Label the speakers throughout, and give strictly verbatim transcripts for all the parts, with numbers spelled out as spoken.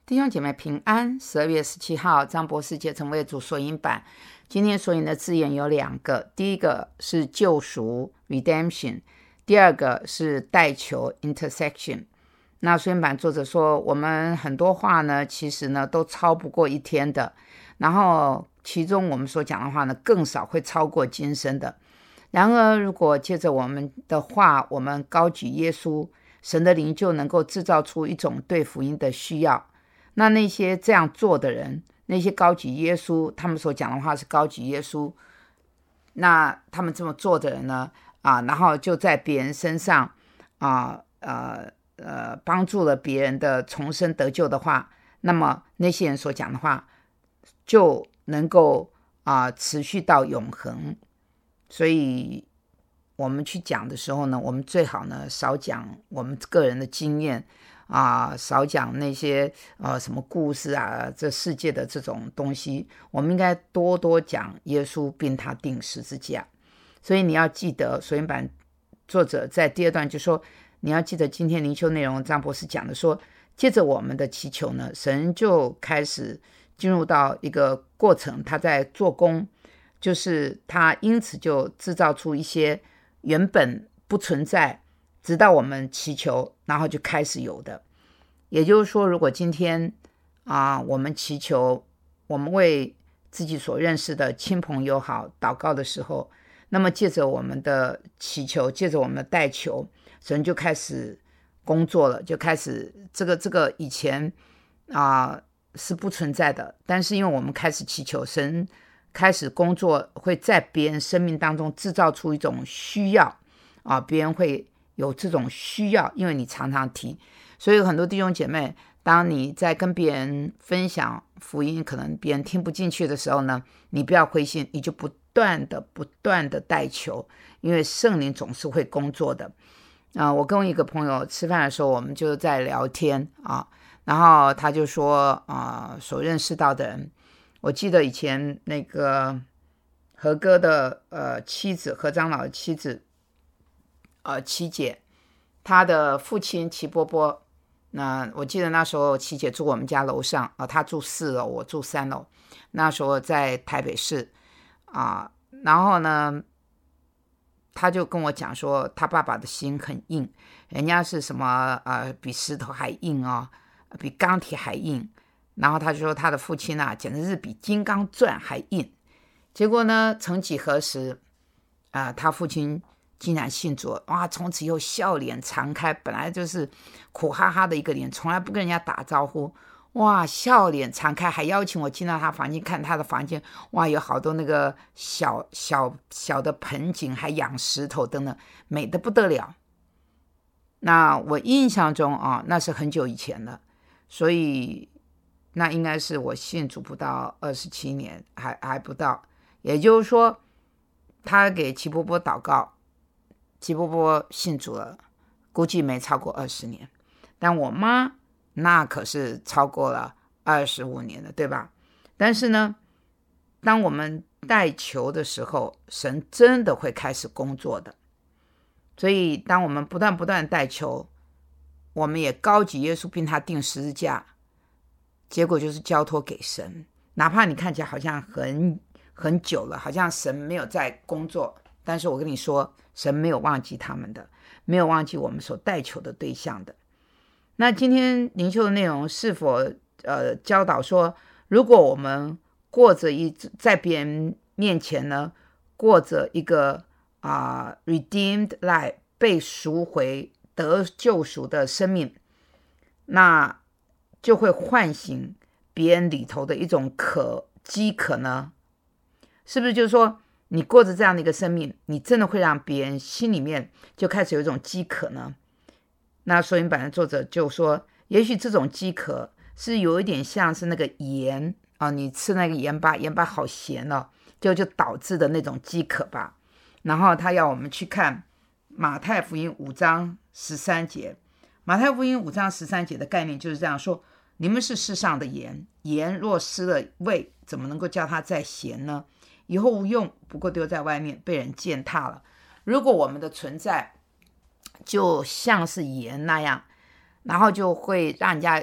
Speaker 1: 弟兄姐妹平安，十二月十七号张博士节成为主索引版。今天索引的字眼有两个，第一个是救赎 redemption， 第二个是代求 intersection。 那索引版作者说，我们很多话呢其实呢都超不过一天的，然后其中我们所讲的话呢更少会超过今生的。然而如果借着我们的话，我们高举耶稣，神的灵就能够制造出一种对福音的需要。那那些这样做的人，那些高举耶稣，他们所讲的话是高举耶稣，那他们这么做的人呢啊，然后就在别人身上啊呃呃帮助了别人的重生得救的话，那么那些人所讲的话就能够啊持续到永恒。所以我们去讲的时候呢，我们最好呢少讲我们个人的经验啊，少讲那些呃什么故事啊，这世界的这种东西，我们应该多多讲耶稣并他钉十字架。所以你要记得，索引版作者在第二段就说，你要记得今天灵修内容，张博士讲的说，接着我们的祈求呢，神就开始进入到一个过程，他在做工，就是他因此就制造出一些原本不存在，直到我们祈求然后就开始有的。也就是说，如果今天啊，我们祈求，我们为自己所认识的亲朋友好祷告的时候，那么借着我们的祈求，借着我们的代求，神就开始工作了，就开始这个这个以前啊是不存在的，但是因为我们开始祈求，神开始工作，会在别人生命当中制造出一种需要啊，别人会有这种需要，因为你常常提。所以很多弟兄姐妹，当你在跟别人分享福音，可能别人听不进去的时候呢，你不要灰心，你就不断的不断的代求，因为圣灵总是会工作的。呃、我跟一个朋友吃饭的时候，我们就在聊天啊，然后他就说啊、呃，所认识到的人，我记得以前那个何哥的呃妻子，何长老的妻子呃七姐，他的父亲齐波波，那我记得那时候七姐住我们家楼上啊，她住四楼，我住三楼。那时候在台北市啊，然后呢，他就跟我讲说，他爸爸的心很硬，人家是什么呃，比石头还硬哦，比钢铁还硬。然后他就说他的父亲啊，简直是比金刚钻还硬。结果呢，曾几何时啊、呃，他父亲竟然信主，哇！从此以后笑脸常开，本来就是苦哈哈的一个脸，从来不跟人家打招呼，哇，笑脸常开，还邀请我进到他房间看他的房间，哇，有好多那个小小小的盆景，还养石头等等，美得不得了。那我印象中啊，那是很久以前了，所以那应该是我信主不到二十七年，还还不到。也就是说，他给齐波波祷告，齐波波信主了，估计没超过二十年。但我妈那可是超过了二十五年了，对吧？但是呢，当我们代求的时候，神真的会开始工作的。所以当我们不断不断代求，我们也高举耶稣并他钉十字架，结果就是交托给神。哪怕你看起来好像很很久了，好像神没有在工作，但是我跟你说，神没有忘记他们的，没有忘记我们所代求的对象的。那今天灵修的内容是否呃教导说，如果我们过着一在别人面前呢，过着一个啊、呃、redeemed life， 被赎回得救赎的生命，那就会唤醒别人里头的一种渴饥渴呢？是不是就是说，你过着这样的一个生命，你真的会让别人心里面就开始有一种饥渴呢？那索引版的作者就说，也许这种饥渴是有一点像是那个盐啊，你吃那个盐巴，盐巴好咸哦，就就导致的那种饥渴吧。然后他要我们去看马太福音五章十三节，马太福音五章十三节的概念就是这样说：你们是世上的盐，盐若失了味，怎么能够叫它再咸呢？以后无用，不过丢在外面，被人践踏了。如果我们的存在就像是盐那样，然后就会让人家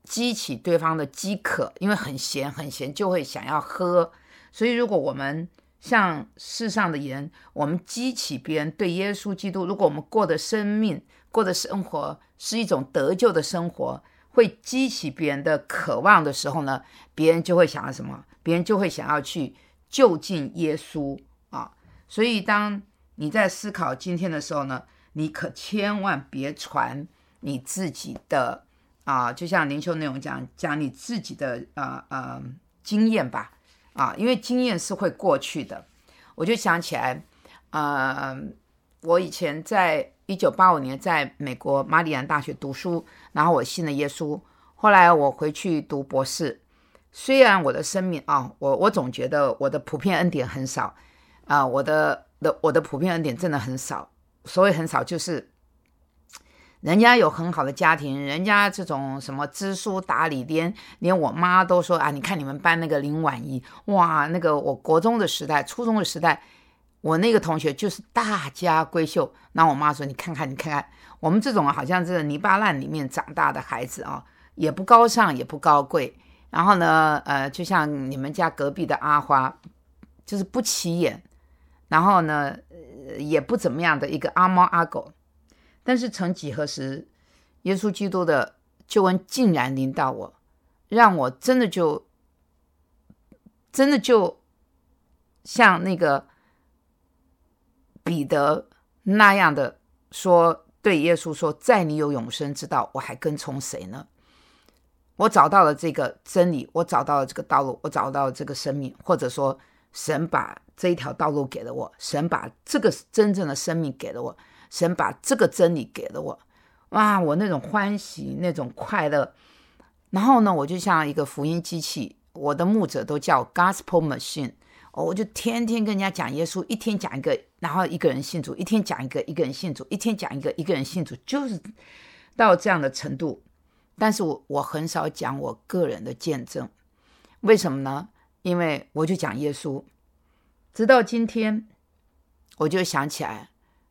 Speaker 1: 激起对方的饥渴，因为很咸很咸就会想要喝。所以如果我们像世上的盐，我们激起别人对耶稣基督，如果我们过的生命过的生活是一种得救的生活，会激起别人的渴望的时候呢，别人就会想要什么？别人就会想要去就近耶稣啊。所以当你在思考今天的时候呢，你可千万别传你自己的啊，就像灵修内容讲讲你自己的呃呃经验吧啊，因为经验是会过去的。我就想起来，呃，我以前在一九八五年在美国马里兰大学读书，然后我信了耶稣，后来我回去读博士。虽然我的生命啊，我我总觉得我的普遍恩典很少啊，我的的我的普遍恩典真的很少。所谓很少，就是人家有很好的家庭，人家这种什么知书达理，连连我妈都说啊，你看你们班那个林婉仪，哇，那个我国中的时代、初中的时代，我那个同学就是大家闺秀。那我妈说，你看看，你看看，我们这种好像是泥巴烂里面长大的孩子啊，也不高尚，也不高贵。然后呢，呃，就像你们家隔壁的阿花，就是不起眼，然后呢，呃、也不怎么样的一个阿猫阿狗。但是曾几何时，耶稣基督的救恩竟然临到我，让我真的就真的就像那个彼得那样的说，对耶稣说，在你有永生之道，我还跟从谁呢？我找到了这个真理，我找到了这个道路，我找到了这个生命，或者说神把这一条道路给了我，神把这个真正的生命给了我，神把这个真理给了我。哇，我那种欢喜，那种快乐。然后呢，我就像一个福音机器，我的牧者都叫 Gospel Machine， 我就天天跟人家讲耶稣，一天讲一个，然后一个人信主，一天讲一个，一个人信主，一天讲一个，一个人信主，就是到这样的程度。但是我我很少讲我个人的见证，为什么呢？因为我就讲耶稣。直到今天，我就想起来，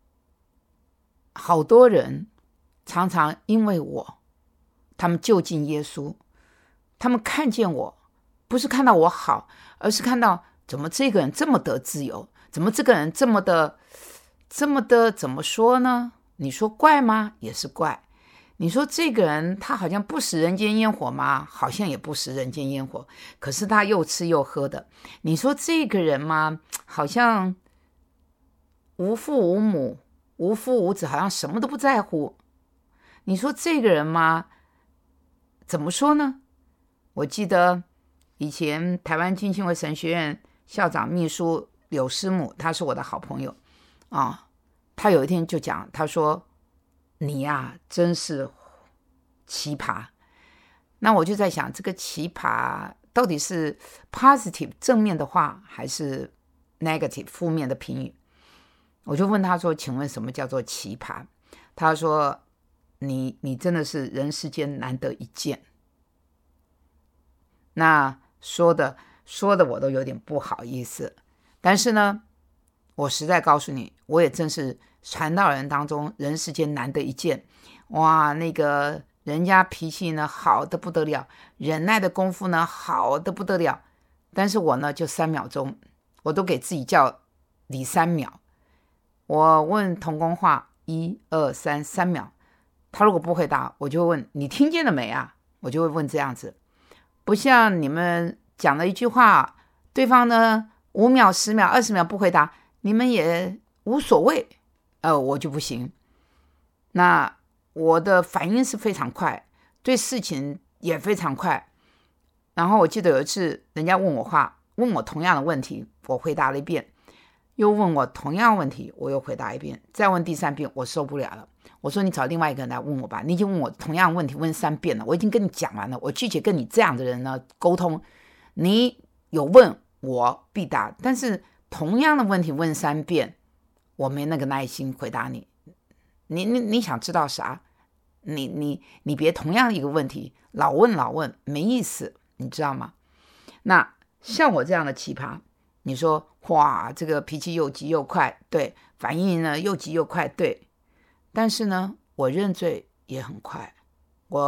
Speaker 1: 好多人常常因为我，他们就近耶稣，他们看见我，不是看到我好，而是看到怎么这个人这么得自由，怎么这个人这么的这么的怎么说呢？你说怪吗？也是怪。你说这个人他好像不食人间烟火吗？好像也不食人间烟火，可是他又吃又喝的。你说这个人吗？好像无父无母，无父无子，好像什么都不在乎。你说这个人吗？怎么说呢？我记得以前台湾浸信会神学院校长秘书柳师母，他是我的好朋友啊。他有一天就讲，他说你呀、啊，真是奇葩。那我就在想，这个奇葩到底是 positive 正面的话，还是 negative 负面的评语？我就问他说，请问什么叫做奇葩？他说，你你真的是人世间难得一见。那说的说的我都有点不好意思，但是呢，我实在告诉你，我也真是传道人当中人世间难得一见。哇，那个人家脾气呢好的不得了，忍耐的功夫呢好的不得了，但是我呢就三秒钟，我都给自己叫李三秒。我问同工话一二三三秒，他如果不回答，我就问你听见了没啊？我就会问这样子，不像你们讲了一句话，对方呢五秒十秒二十秒不回答，你们也无所谓，呃，我就不行。那我的反应是非常快，对事情也非常快。然后我记得有一次人家问我话，问我同样的问题，我回答了一遍，又问我同样的问题，我又回答一遍，再问第三遍，我受不了了，我说你找另外一个人来问我吧，你已经问我同样的问题问三遍了，我已经跟你讲完了，我拒绝跟你这样的人呢沟通。你有问我必答，但是同样的问题问三遍，我没那个耐心回答你。你你你想知道啥？你你你别同样一个问题老问老问，没意思，你知道吗？那像我这样的奇葩，你说哇，这个脾气又急又快，对，反应呢又急又快，对，但是呢，我认罪也很快，我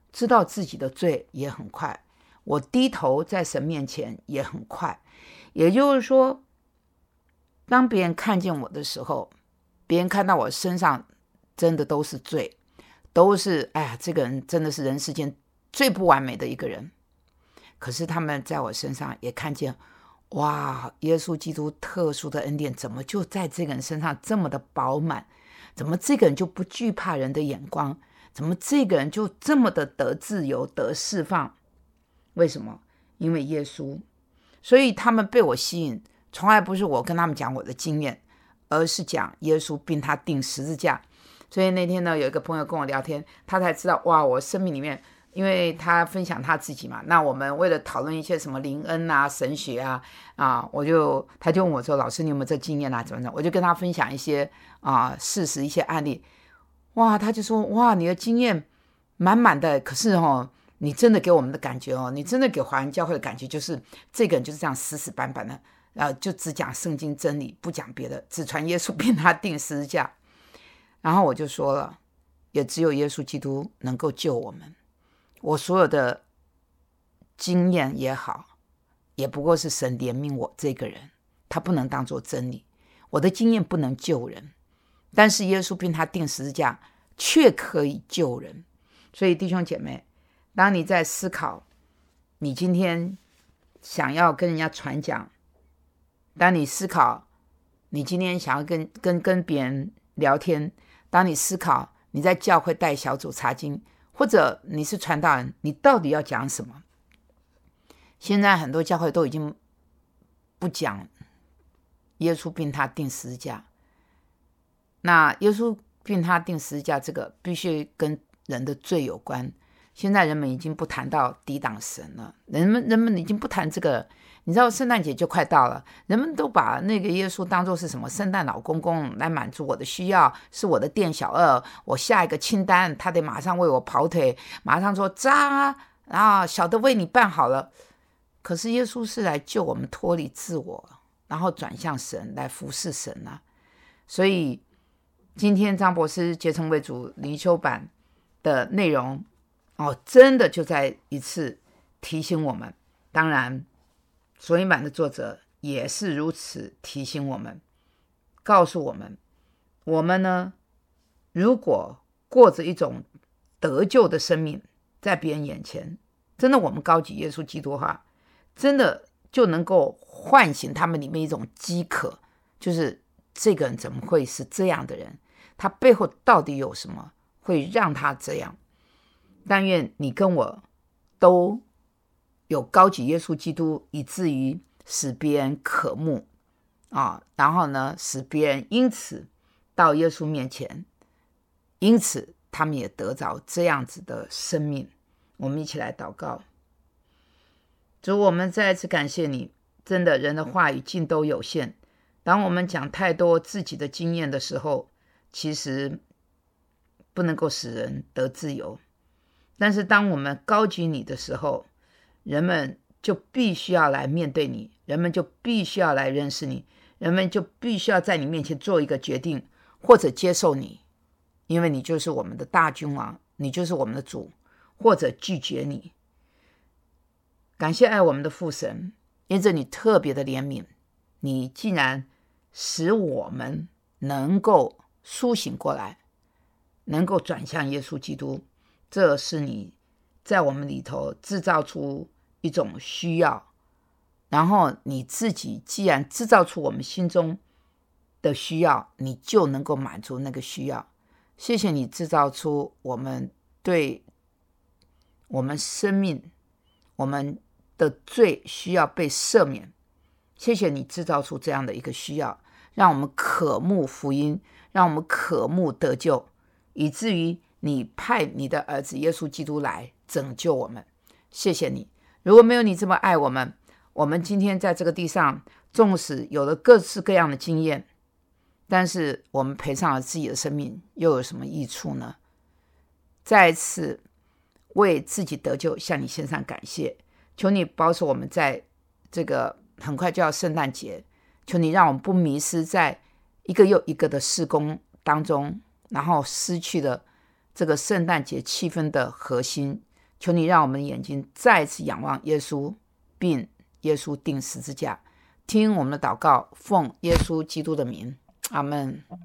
Speaker 1: 知道自己的罪也很快，我低头在神面前也很快。也就是说，当别人看见我的时候，别人看到我身上真的都是罪，都是哎呀，这个人真的是人世间最不完美的一个人。可是他们在我身上也看见，哇，耶稣基督特殊的恩典怎么就在这个人身上这么的饱满？怎么这个人就不惧怕人的眼光？怎么这个人就这么的得自由得释放？为什么？因为耶稣。所以他们被我吸引，从来不是我跟他们讲我的经验，而是讲耶稣并他钉十字架。所以那天呢，有一个朋友跟我聊天，他才知道，哇，我生命里面，因为他分享他自己嘛，那我们为了讨论一些什么灵恩啊、神学啊，啊，我就他就问我说，老师你有没有这经验啊？怎么怎么？我就跟他分享一些啊事实、一些案例。哇，他就说，哇，你的经验满满的，可是哦，你真的给我们的感觉哦，你真的给华人教会的感觉就是这个人就是这样死死板板的，呃，就只讲圣经真理，不讲别的，只传耶稣并他钉十字架。然后我就说了，也只有耶稣基督能够救我们。我所有的经验也好，也不过是神怜悯我这个人，他不能当作真理。我的经验不能救人，但是耶稣并他钉十字架却可以救人。所以弟兄姐妹，当你在思考你今天想要跟人家传讲，当你思考你今天想要跟跟跟别人聊天，当你思考你在教会带小组查经，或者你是传道人，你到底要讲什么？现在很多教会都已经不讲耶稣并他钉十字架。那耶稣并他钉十字架这个必须跟人的罪有关。现在人们已经不谈到抵挡神了，人们人们已经不谈这个。你知道圣诞节就快到了，人们都把那个耶稣当作是什么圣诞老公公来满足我的需要，是我的店小二，我下一个清单他得马上为我跑腿，马上说渣啊，小的为你办好了。可是耶稣是来救我们脱离自我，然后转向神来服侍神啊。所以今天张博士结成为主灵修版的内容哦，真的就在一次提醒我们。当然索引版的作者也是如此提醒我们，告诉我们，我们呢，如果过着一种得救的生命，在别人眼前，真的我们高举耶稣基督的话，真的就能够唤醒他们里面一种饥渴，就是这个人怎么会是这样的人？他背后到底有什么会让他这样？但愿你跟我都有高举耶稣基督，以至于使别人渴慕啊，然后呢，使别人因此到耶稣面前，因此他们也得着这样子的生命。我们一起来祷告。主，我们再一次感谢你，真的人的话语尽都有限，当我们讲太多自己的经验的时候，其实不能够使人得自由。但是当我们高举你的时候，人们就必须要来面对你，人们就必须要来认识你，人们就必须要在你面前做一个决定，或者接受你，因为你就是我们的大君王，你就是我们的主，或者拒绝你。感谢爱我们的父神，因着你特别的怜悯，你竟然使我们能够苏醒过来，能够转向耶稣基督。这是你在我们里头制造出一种需要，然后你自己既然制造出我们心中的需要，你就能够满足那个需要。谢谢你制造出我们对我们生命，我们的罪需要被赦免。谢谢你制造出这样的一个需要，让我们渴慕福音，让我们渴慕得救，以至于你派你的儿子耶稣基督来拯救我们。谢谢你，如果没有你这么爱我们，我们今天在这个地上纵使有了各式各样的经验，但是我们赔上了自己的生命，又有什么益处呢？再一次为自己得救向你献上感谢，求你保守我们在这个很快就要圣诞节，求你让我们不迷失在一个又一个的事工当中，然后失去了这个圣诞节气氛的核心， 求你让我们的眼睛再次仰望耶稣，并耶稣钉十字架。听我们的祷告，奉耶稣基督的名，阿们。